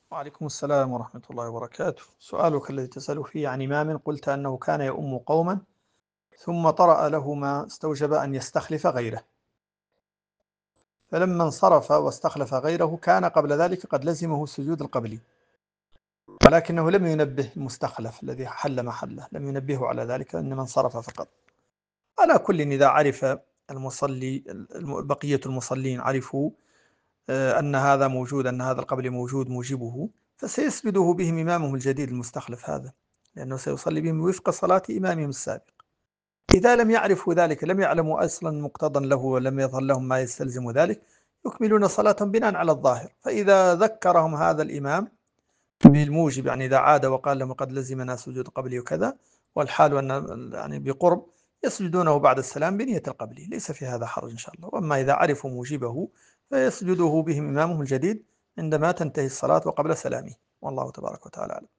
وعليكم السلام ورحمة الله وبركاته. سؤالك الذي تسأل فيه عن إمام قلت أنه كان يؤم قوما ثم طرأ له ما استوجب أن يستخلف غيره، فلما انصرف واستخلف غيره كان قبل ذلك قد لزمه السجود القبلي، ولكنه لم ينبه المستخلف الذي حل محله، لم ينبهه على ذلك، إنما انصرف فقط. على كل إذا عرف المصلي بقية المصلين عرفوا أن هذا موجود، أن هذا القبل موجود موجبه، فسيسجده بهم إمامهم الجديد المستخلف هذا، لأنه سيصلي بهم وفق صلاة إمامهم السابق. إذا لم يعرفوا ذلك، لم يعلموا أصلا مقتضى له ولم يظهر لهم ما يستلزم ذلك، يكملون صلاتهم بناء على الظاهر. فإذا ذكرهم هذا الإمام بالموجب، يعني إذا عاد وقال لهم قد لزمنا سجود قبلي وكذا، والحال أن يعني بقرب، يسجدونه بعد السلام بنية القبلي، ليس في هذا حرج إن شاء الله. وأما إذا عرفوا موجبه فيسجده بهم إمامهم الجديد عندما تنتهي الصلاة وقبل سلامه، والله تبارك وتعالى أعلم.